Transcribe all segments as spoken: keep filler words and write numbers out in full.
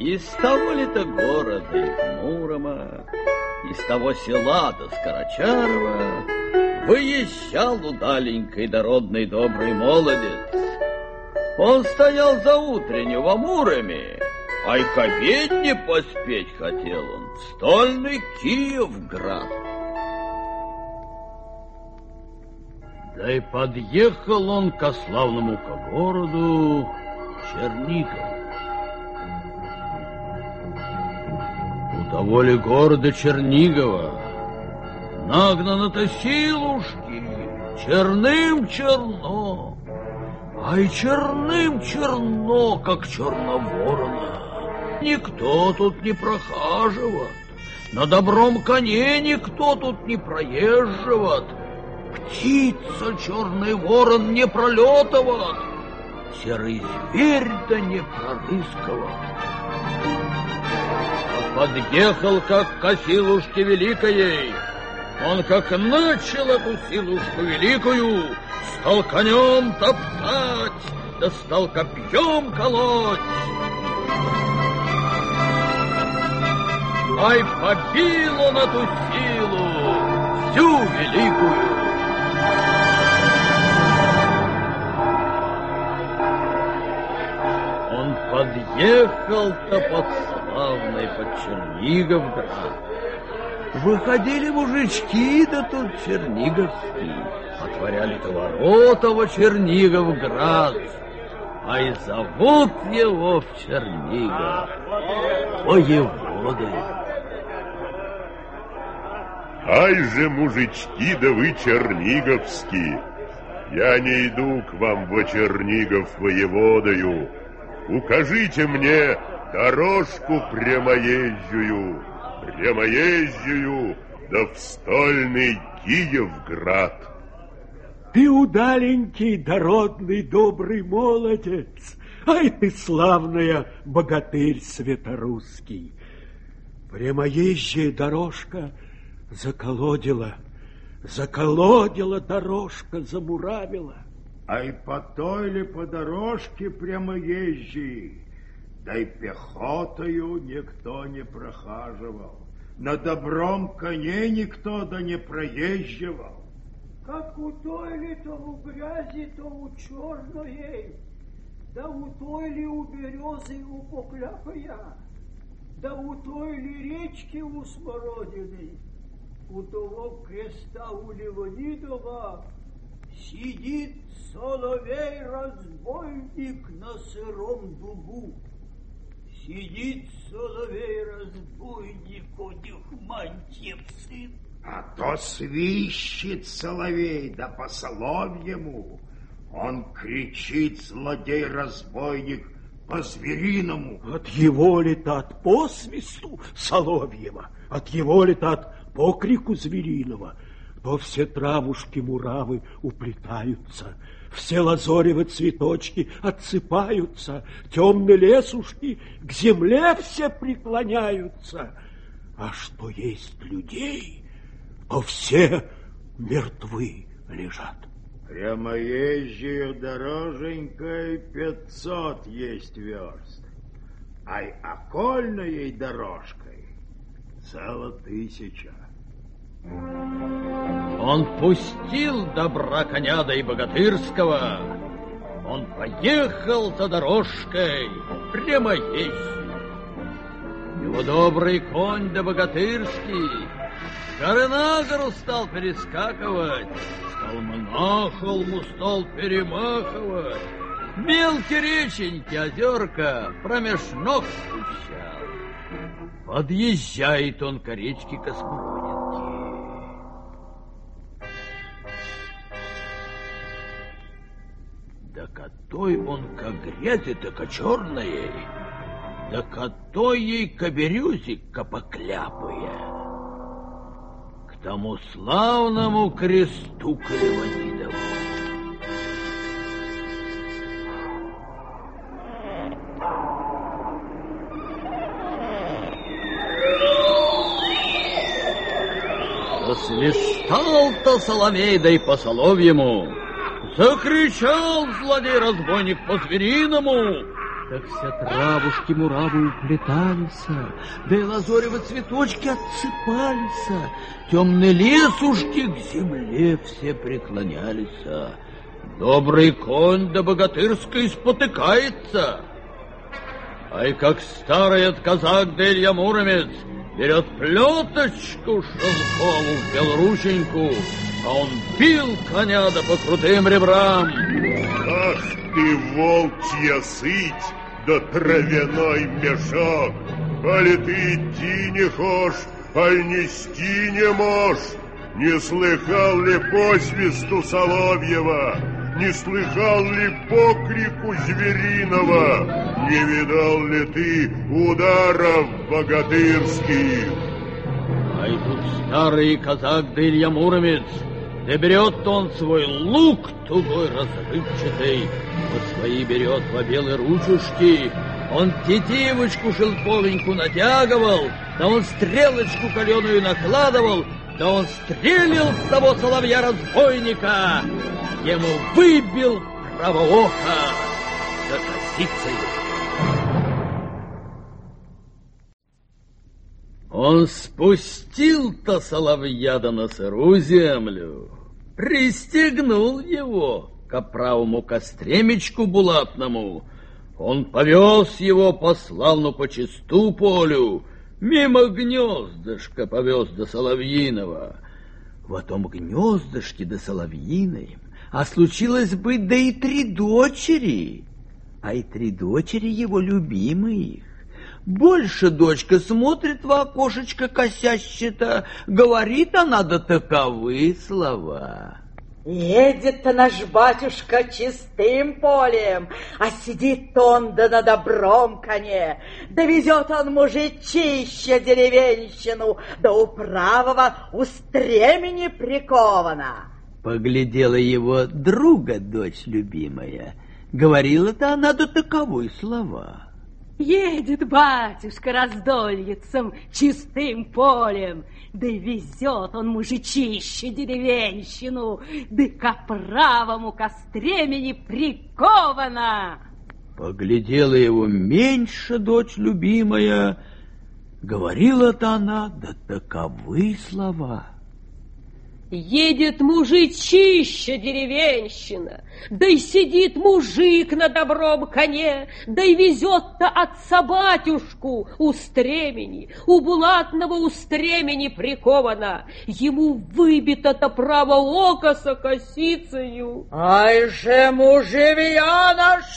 Из того ли-то города, из Мурома, из того села до Скорочарова выезжал удаленький дородный добрый молодец. Он стоял за утренню в Муроме, а и к обедне поспеть хотел он в стольный Киевград. Да и подъехал он ко славному ко городу Чернигову. У того ли города Чернигова нагнано-то силушки, черным черно, а и черным черно, как черноворона. Никто тут не прохаживает, на добром коне никто тут не проезживает, птица черный ворон не пролетывает, серый зверь-то не прорыскивает. Подъехал как к силушке великой. Он как начал эту силушку великую, стал конем топтать, да стал копьем колоть. Ай, побил он эту силу, всю великую. Он подъехал-то под славный, под Черниговград. Выходили мужички, да тут черниговские, отворяли-то ворота во Черниговград, а и зовут его в Чернигов воеводой. Ай же, мужички, да вы черниговские, я не иду к вам во Чернигов воеводою, укажите мне дорожку прямоезжую, прямоезжую, да в стольный Киевград. Ты удаленький, дородный, добрый молодец, ай ты славная богатырь светорусский. Прямоезжая дорожка заколодила, заколодила дорожка, замуравила. Ай по той ли по дорожке прямоезжей, да и пехотою никто не прохаживал, на добром коне никто да не проезживал. Как у той ли то у грязи, то у черной, да у той ли у березы у покляпая, да у той ли речки у смородины, у того креста у Леонидова сидит соловей-разбойник на сыром дубу. Сидит соловей-разбойник, у них мантьев сын. А то свищет соловей, да по соловьему. Он кричит, злодей-разбойник, по-звериному. От его ли-то от посвисту соловьего, от его ли-то от покрику звериного, то все травушки-муравы уплетаются, все лазоревы цветочки отсыпаются, темные лесушки к земле все преклоняются. А что есть людей, то все мертвы лежат. Прямоезжию дороженькой пятьсот есть верст, ай окольной дорожкой целая тысяча. Он пустил добра коня да и богатырского, он поехал за дорожкой прямоезжий. Его добрый конь да богатырский с горы на гору стал перескакивать, с холма на холму стал перемахивать, мелкие реченьки, озерка промеж ног спущал. Подъезжает он к речке Космородинки. Да котой он ко грязи-то ко черной, да котой ей ко березик-ка покляпая, к тому славному кресту Леонидову. Засвистал-то соловей, да и по соловьему, закричал злодей-разбойник по-звериному, Так все травушки-муравы уплетались, да и лазоревы цветочки отсыпались, темные лесушки к земле все преклонялись. Добрый конь да богатырской спотыкается. Ай, как старый от казак да Илья Муромец берет плеточку шелковую в белорученьку, а он бил коня да по крутым ребрам. Ах ты, волчья сыть, да травяной мешок! Али ты идти не хошь, аль нести не можешь? Не слыхал ли по свисту соловьева? Не слыхал ли по крику звериного? Не видал ли ты ударов богатырских? А и тут старый казак да Илья Муромец, да берет он свой лук тугой разрывчатый, по свои берет во белые ручушки, он тетивочку шелковенькую натягивал, да он стрелочку каленую накладывал, да он стрелил с того соловья-разбойника, ему выбил право око за косицей. Он спустил-то соловья-да на сырую землю, пристегнул его к правому костремечку булатному. Он повез его по славну по чисту полю, мимо гнездышка повез до соловьиного. В том гнездышке до соловьиной, а случилось быть, да и три дочери, а и три дочери его любимых. Больше дочка смотрит в окошечко косяще-то, говорит она да таковы слова. Едет-то наш батюшка чистым полем, а сидит он да на добром коне, да везет он мужичище деревенщину, да у правого у стремени прикована. Поглядела его друга дочь любимая, говорила-то она да таковы слова. Едет батюшка раздольицем чистым полем, да везет он мужичище деревенщину, да ко правому костремени прикована. Поглядела его меньше дочь любимая, говорила-то она да таковы слова. Едет мужичище деревенщина, да и сидит мужик на добром коне, да и везет-то отца батюшку у стремени, у булатного у стремени приковано, ему выбито-то право око со косицею. Ай же, мужевья наши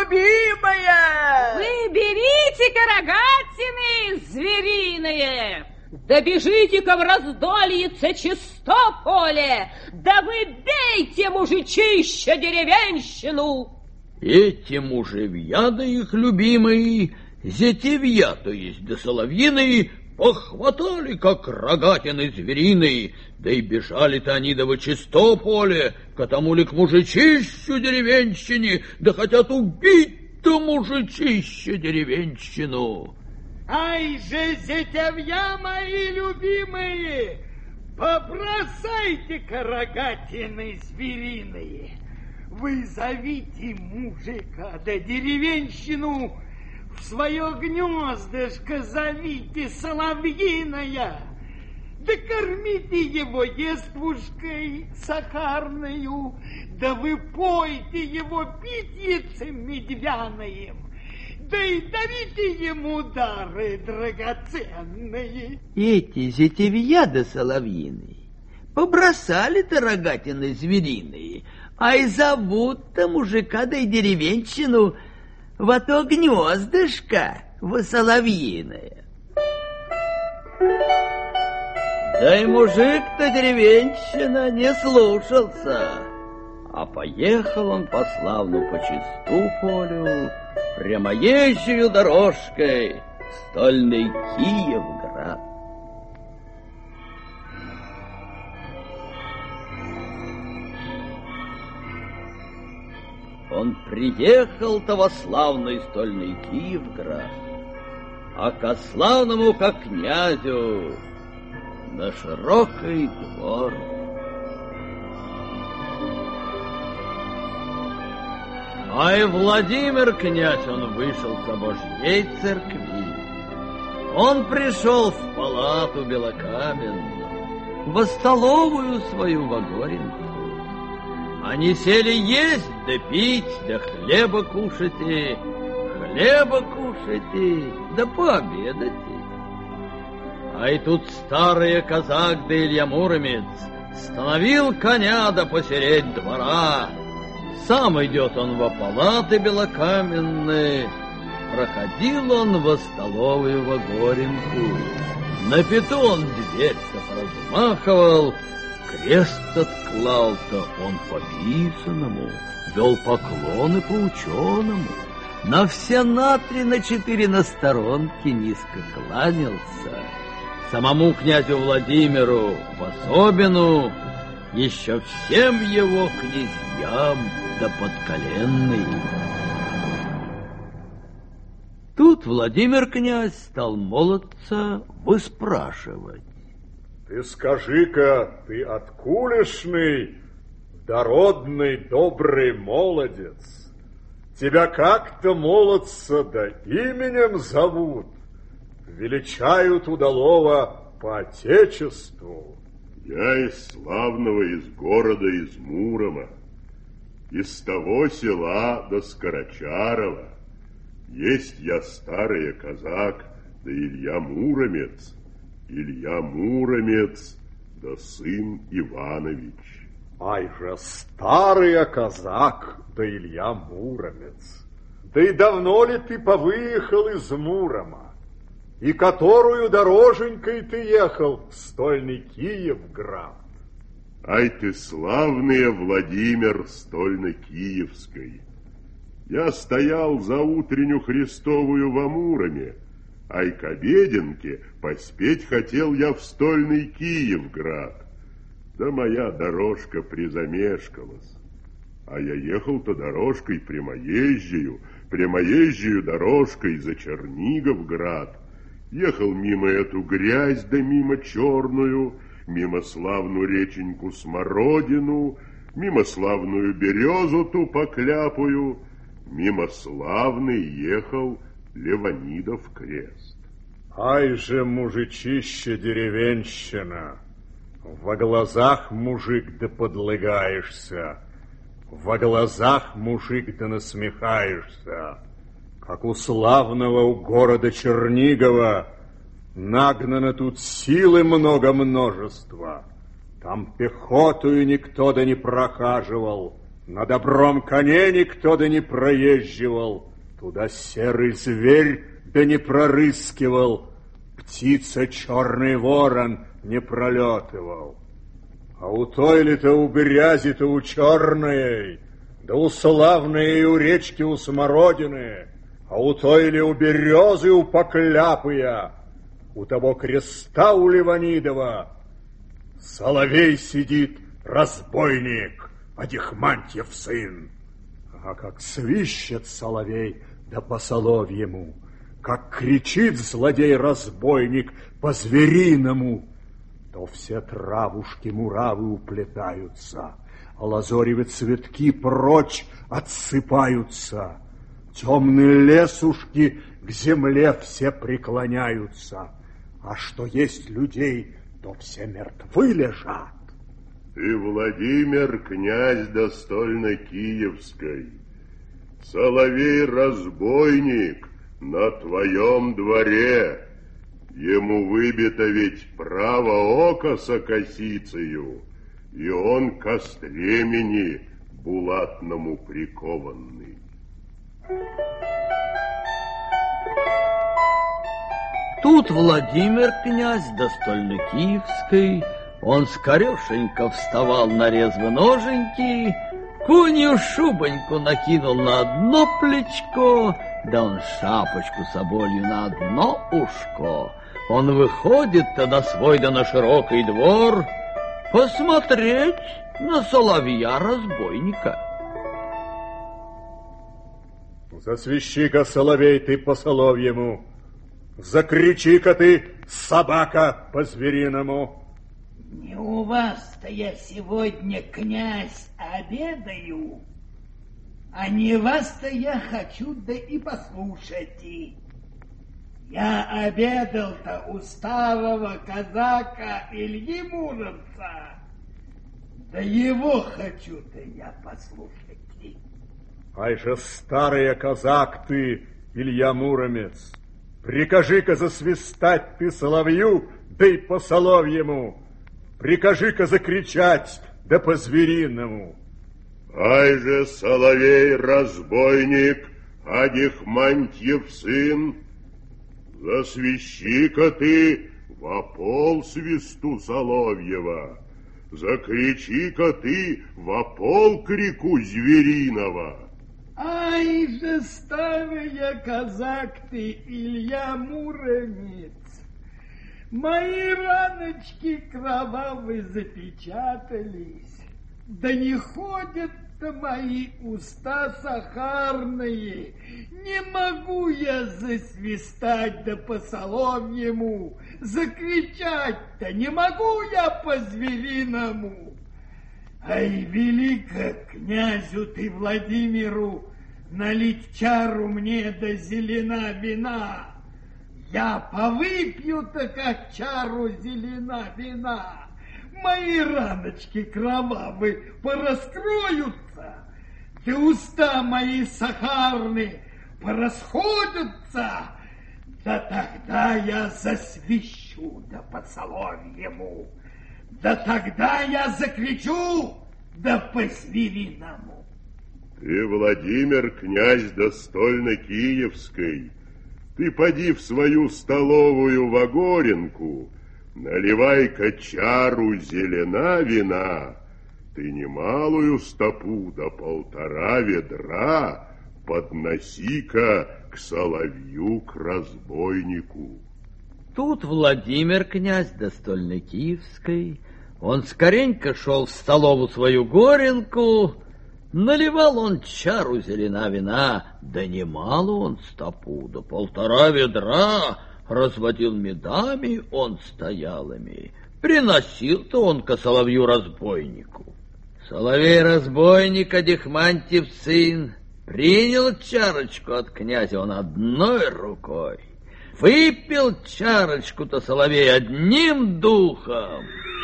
любимые! Вы берите-ка рогатины звериные! Да бежите-ка в раздольице чисто поле, да вы бейте мужичище деревенщину. Эти мужевья да их любимые, зятевья, то есть да соловьиные, похватали, как рогатины звериные, да и бежали-то они да во чисто поле, к тому ли к мужичищу деревенщине, да хотят убить-то мужичище деревенщину. Ай же, зятевья мои любимые, побросайте-ка рогатины звериные. Вы зовите мужика да деревенщину, в свое гнездышко зовите соловьиная, да кормите его ествушкой сахарною, да вы пойте его питьицем медвяным, да и дарите ему дары драгоценные. Эти зятевья да соловьиные побросали-то рогатины звериные, а и зовут-то мужика да и деревенщину в то гнездышко в соловьиное. Да и мужик-то деревенщина не слушался, а поехал он по славну по чисту полю, прямоезжею дорожкой в стольный Киевград. Он приехал-то во славный стольный Киевград, а ко славному как князю на широкий двор. А и Владимир князь, он вышел с Божьей церкви. Он пришел в палату белокаменную, во столовую свою Вагоринку. Они сели есть да пить, да хлеба кушать и... Хлеба кушать и... да пообедать и... А и тут старый казак да Илья Муромец становил коня да посередь двора. Сам идет он во палаты белокаменные, проходил он во столовую Вагоринку. На пету он дверь-то поразмахивал, крест отклал-то он по-писанному, вел поклоны по-ученому, на все на три, на четыре на сторонке низко кланялся. Самому князю Владимиру в особенную, еще всем его князьям да подколенный. Тут Владимир князь стал молодца выспрашивать. Ты скажи-ка, ты откулешный, дородный, добрый молодец? Тебя как-то молодца да именем зовут, величают удалого по отечеству. Я из славного, из города, из Мурома, из того села до Скорочарова. Есть я старый казак, да Илья Муромец, Илья Муромец, да сын Иванович. Ай же старый казак, да Илья Муромец, да и давно ли ты повыехал из Мурома? И которую дороженькой ты ехал в стольный Киевград? Ай ты славный Владимир стольно-киевской! Я стоял за утренню Христовую в Амуроме, ай к обеденке поспеть хотел я в стольный Киевград. Да моя дорожка призамешкалась. А я ехал-то дорожкой прямоезжею, прямоезжею дорожкой за Черниговград. Ехал мимо эту грязь, да мимо черную, мимо славную реченьку Смородину, мимо славную березу ту покляпую, мимо славный ехал Леванидов крест. Ай же, мужичище деревенщина, во глазах мужик да подлыгаешься, во глазах мужик да насмехаешься. Как у славного у города Чернигова нагнано тут силы много множества. Там пехотою никто да не прохаживал, на добром коне никто да не проезживал, туда серый зверь да не прорыскивал, птица черный ворон не пролетывал. А у той ли-то у грязи-то у черной, да у славной и у речки у Смородины, а у той ли у березы у Покляпыя, у того креста у Леванидова соловей сидит, разбойник, Адихмантьев сын. А как свищет соловей, да по соловьему, как кричит злодей-разбойник по-звериному, то все травушки-муравы уплетаются, а лазоревы цветки прочь отсыпаются. Темные лесушки к земле все преклоняются, а что есть людей, то все мертвы лежат. Ты, Владимир, князь достольно-киевской, соловей-разбойник на твоем дворе, ему выбито ведь право око со косицею, и он ко стремени булатному прикованный. Тут Владимир князь достольно-киевской, он скорешенько вставал на резвы ноженьки, кунью шубоньку накинул на одно плечко, да он шапочку соболью на одно ушко. Он выходит-то на свой да на широкий двор посмотреть на соловья-разбойника. Засвищи-ка, соловей, ты по соловьему, закричи-ка ты, собака, по-звериному. Не у вас-то я сегодня, князь, обедаю, А не вас-то я хочу, да и послушать. Я обедал-то у старого казака Ильи Муромца. Да его хочу-то я послушать. Ай же старый казак ты, Илья Муромец, прикажи-ка засвистать ты соловью, да и по соловьему. Прикажи-ка закричать, да по-звериному. Ай же соловей-разбойник, Адихмантьев сын, засвищи-ка ты во пол свисту соловьева, закричи-ка ты во пол крику звериного. Ай же старый казак ты, Илья Муромец, мои раночки кровавые запечатались, да не ходят-то мои уста сахарные, не могу я засвистать да по соловьему, закричать-то не могу я по-звериному. Ай, велика князю ты Владимиру налить чару мне да зелена вина. Я повыпью-то, как чару зелена вина. Мои раночки кровавые пораскроются, да уста мои сахарные порасходятся, да тогда я засвищу да по соловьему. Да тогда я закричу, да по-звериному. Ты, Владимир, князь достольно-киевской, ты поди в свою столовую в Огоренку, наливай-ка чару зелена вина, ты немалую стопу до полтора ведра подноси-ка к соловью, к разбойнику. Тут Владимир, князь достольно-киевской, он скоренько шел в столову свою Горенку, наливал он чару зелена вина, да немало он стопу, до полтора ведра, разводил медами он стоялыми, приносил-то он ко соловью-разбойнику. Соловей-разбойник, Адихмантьев сын, принял чарочку от князя он одной рукой, выпил чарочку-то соловей одним духом,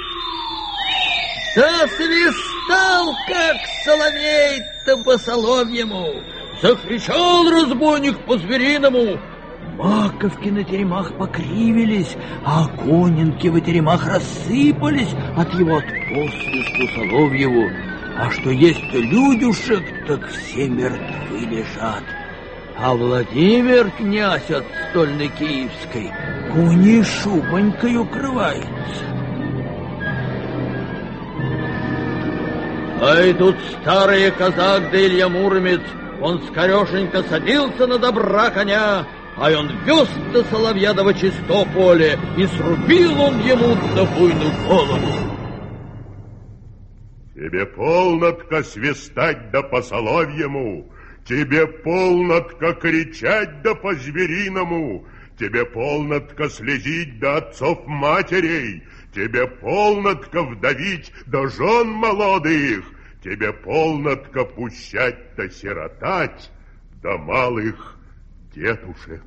да свистал, как соловей-то по соловьему, закричал разбойник по-звериному. Маковки на теремах покривились, а оконинки в теремах рассыпались от его от посвисту соловьеву. А что есть людюшек, так все мертвы лежат. А Владимир, князь от стольной киевской, куней шубонькой укрывается. Ай, тут старый казак да Илья Муромец, он скорешенько садился на добра коня, ай он вез до соловья до чисто поле, и срубил он ему на буйную голову. Тебе полнотко свистать да по соловьему, тебе полнотко кричать да по-звериному, тебе полнотко слезить да отцов-матерей, тебе полнотко вдовить да жен молодых, тебе полнотко пущать да сиротать да малых детушек.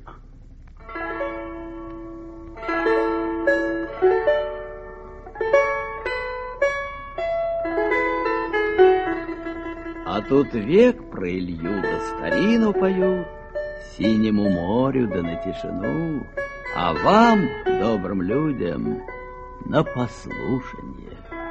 А тут век про Илью да старину поют, синему морю да на тишину, а вам, добрым людям, на послушание.